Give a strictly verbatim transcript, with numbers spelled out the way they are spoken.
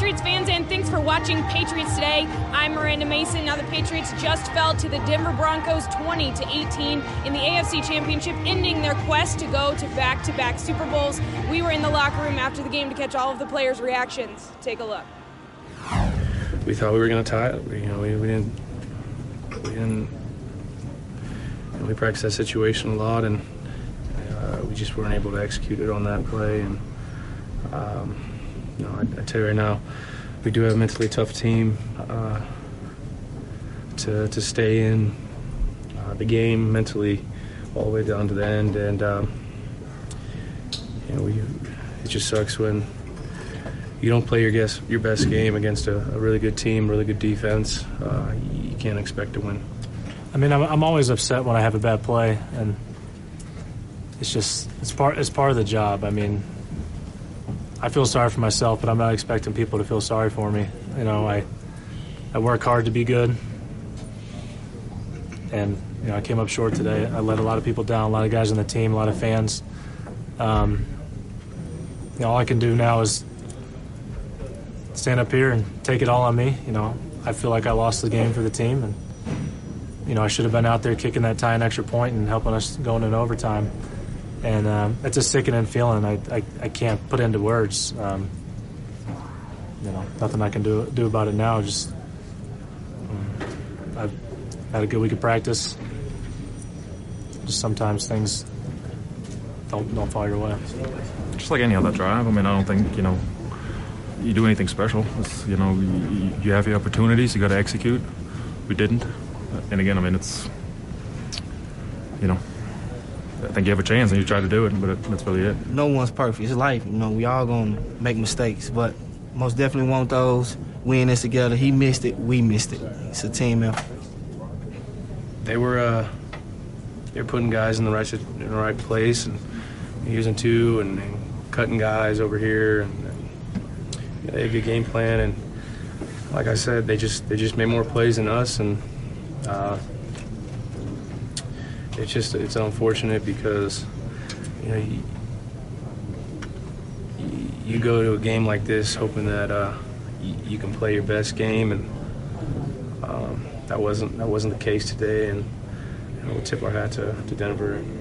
Patriots fans, and thanks for watching Patriots Today. I'm Miranda Mason. Now the Patriots just fell to the Denver Broncos twenty to eighteen in the A F C Championship, ending their quest to go to back-to-back Super Bowls. We were in the locker room after the game to catch all of the players' reactions. Take a look. We thought we were going to tie it. We, you know, we, we didn't. We didn't. You know, we practiced that situation a lot, and uh, we just weren't able to execute it on that play. And um, you know, I, I tell you right now, we do have a mentally tough team uh, to to stay in uh, the game mentally all the way down to the end. And um, you know, we it just sucks when you don't play your guess, your best game against a, a really good team, really good defense. Uh, you can't expect to win. I mean, I'm, I'm always upset when I have a bad play, and it's just it's part it's part of the job. I mean, I feel sorry for myself, but I'm not expecting people to feel sorry for me. You know, I I work hard to be good, and you know, I came up short today. I let a lot of people down, a lot of guys on the team, a lot of fans. Um, you know, all I can do now is stand up here and take it all on me. You know, I feel like I lost the game for the team, and you know, I should have been out there kicking that tying extra point and helping us going in overtime. And um, it's a sickening feeling. I, I I can't put into words. Um, you know, nothing I can do do about it now. Just um, I've had a good week of practice. Just sometimes things don't don't fall your way. Just like any other drive. I mean, I don't think you know. You do anything special. It's, you know, you, you have your opportunities, you got to execute. We didn't. And again, I mean, it's, you know, I think you have a chance and you try to do it, but it, that's really it. No one's perfect. It's life. You know, we all going to make mistakes, but most definitely want those. We in this together. He missed it. We missed it. It's a team effort. They were, uh, they were putting guys in the right in the right place and using two and, and cutting guys over here, and they had a good game plan, and like I said, they just they just made more plays than us, and uh, it's just it's unfortunate because you know you, you go to a game like this hoping that uh, you, you can play your best game, and um, that wasn't that wasn't the case today, and you know, we'll tip our hat to, to Denver.